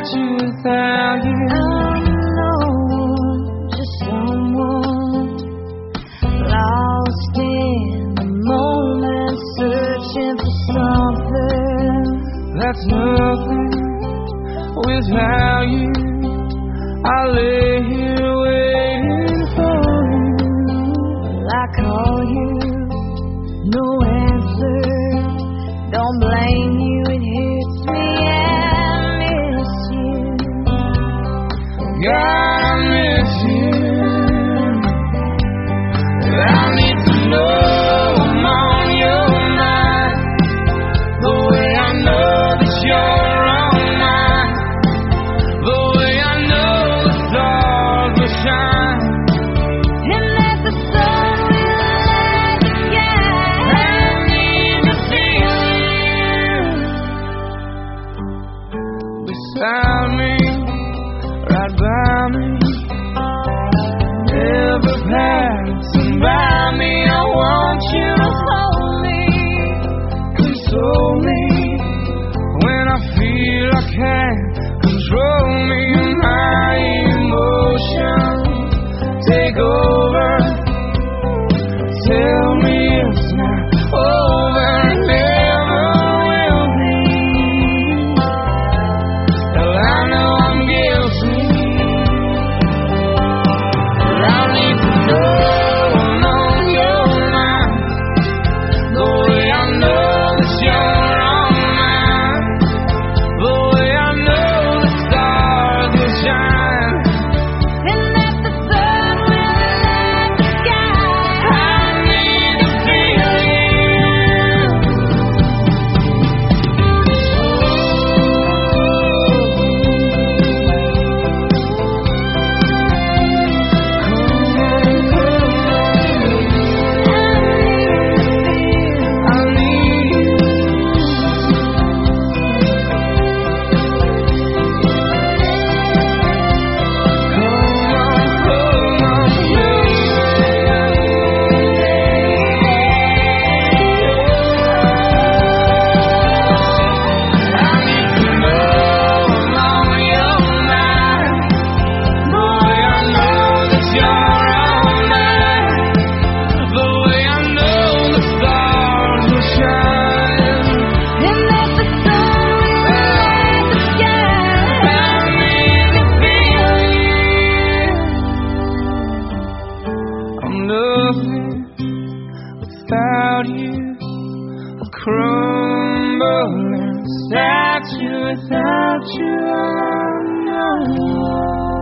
statue without you. I'm alone, just someone lost in the moment, searching for something that's nothing without you. I lay here waiting for you. I call you, no answer. Don't blame you, it hits me. I miss you. God, I miss you. I need to know I'm on your mind, the way I know that you're on mine, the way I know the stars will shine, And that the sun will light the sky. I need to feel you beside me, right by me, never passing by me. I want you to hold me, console me when I feel I can't control me. My emotions take over. Tell me it's not over, it never will be. Well, I know I'm guilty, but I need to know I'm on your mind, the way I know that you're on mine, the way I know the stars will shine. And that the sun will light the sky. I need to feel you. I need you. And that the sun will light the sky. I'm nothing without you, a crumbling statue without you. I know.